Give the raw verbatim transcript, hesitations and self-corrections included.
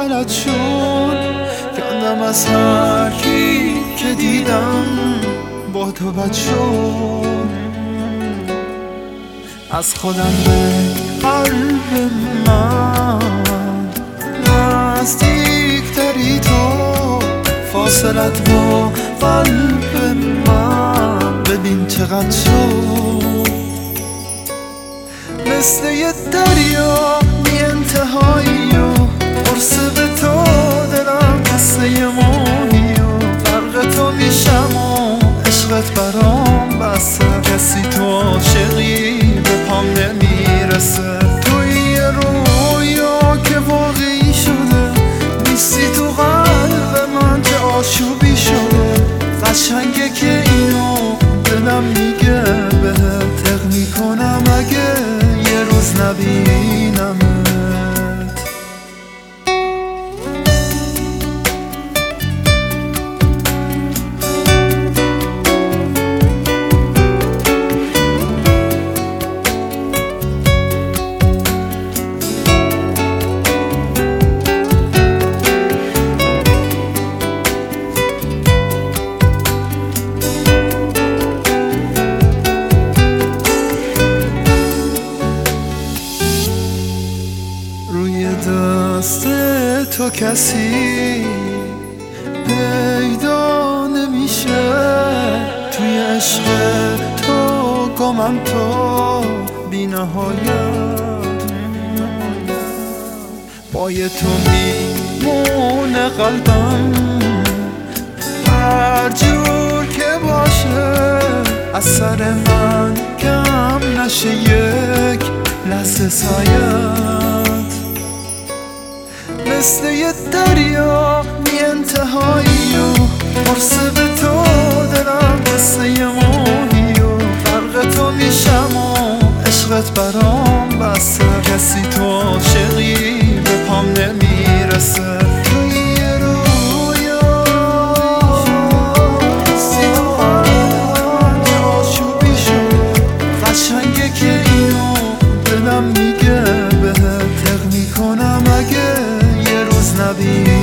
بلد شد کندم از هر کی که دیدم با تو بد شد. از خودم به قلب من نزدیکتری تو، فاصلت با قلب من ببین چقدر شد. مثل یه دریا بی انتهایی و قرص به تو دلم مثل یه ماهی و غرق تو میشم و عشقت برام بسه. کسی تو عاشقی به پام نمیرسه، توی یه رویا که واقعی شده، نیستی تو قلب من که آشوبی شده. قشنگه که اینو دلم میگه بهت تق میکنم اگه یه روز نبینمت. روی دست تو کسی پیدا نمیشه، توی عشق تو گمم تو بی نهایت. پای تو میمونه قلبم هر جور که باشه، از سر من کم نشه یک لحظه سایت. مثل یه دریا بی انتهایی و قرص به تو دلم مثل یه ماهی و غرق تو میشم و عشقت برام بسه. کسی تو عاشقی به پام نمیرسه، توی یه رویا نیستی تو قلبم که آشوبی شده. قشنگه که اینو دلم میگه بهت تق میکنم اگه یه روز نبینم.